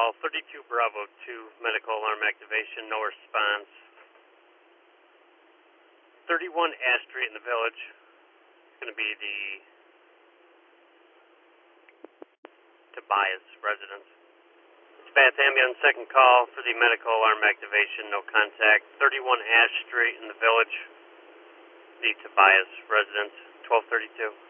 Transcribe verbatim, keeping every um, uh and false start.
call, thirty-two Bravo two, medical alarm activation, no response. thirty-one Ash Street in the village. It's going to be the Tobias residence. Dispatch ambulance, second call for the medical alarm activation, no contact. thirty-one Ash Street in the village, the Tobias residence, twelve thirty-two.